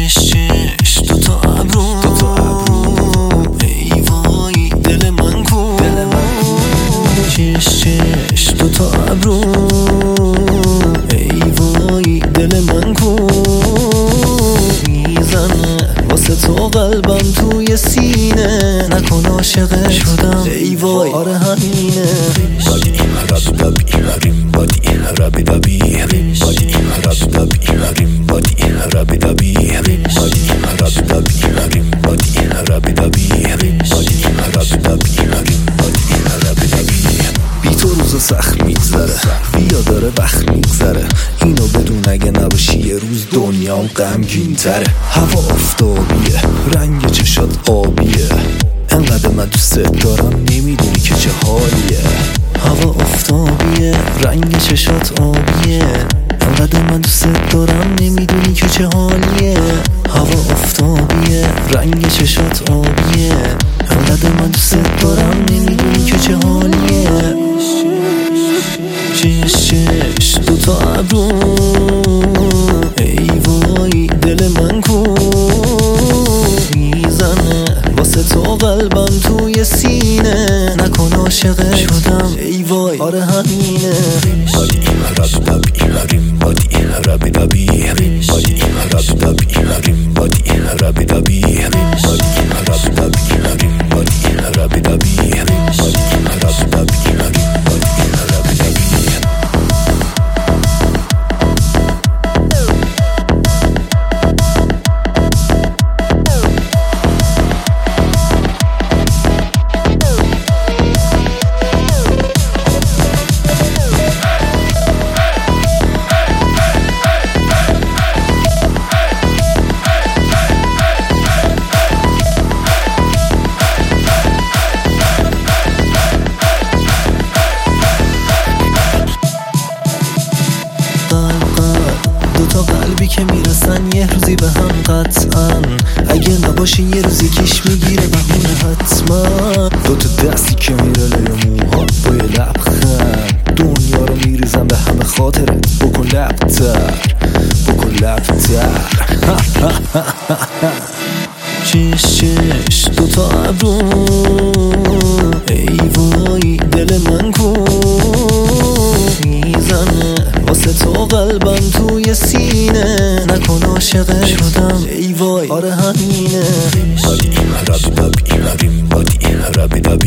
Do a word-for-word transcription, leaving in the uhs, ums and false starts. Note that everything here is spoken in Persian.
چش چش دوتا ابرو ای وای دل من کو چش چش دوتا ابرو ای وای دل من کو میزنه واسه تو قلبم توی سینه نکن عاشقه شدم ای وای آره همینه بادی رب دبی ریم بادی رب دبی ریم بادی رب دبی ریم بادی رب دبی ریم بادی رب دبی ریم بادی رب دبی ریم بادی رب دبی ریم بادی رب دبی بی تو روز سخت میگذره بیا داره وقت میگذره اینو بدون اگه نباشی یه روز دنیام غمگین تره هوا آفتابیه رنگ چشات آبیه انقدر من دوست دارم نمیدونی که چه حالیه هوا آفتابیه رنگ چشات آبیه انقدر من دوست دارم نمیدونی که چه حالیه هوا آفتابیه رنگ چشات آبیه انقدر من دوست دارم نمیدونی که چه حالیه چش چش دوتا ابرو ای وای دل من کو میزنه واسه تو قلبم توی سینه نکن عاشقه شدم ای وای آره همینه بادی رب دبی ریم بادی رب دبی ریم بادی رب دبی ریم بادی رب دبی ریم بادی رب دبی ریم بادی رب دبی ریم بادی رب دبی ریم بادی رب دبی دوتا قلبی که میرسن یه روزی به هم قطعا اگه نباشی یه روزی کش میگیره بهونه حتما دوتا دستی که میره لای موها با یه لبخند دنیا رو میریزم به همه خاطرت بکن لبتر بکن لبتر چش چش دوتا ابرو ای وای دل من کو میزنه واسه تو قلبم توی سینه نکن عاشقه شدم ای وای آره همینه بادی رب دبی ریم بادی رب دبی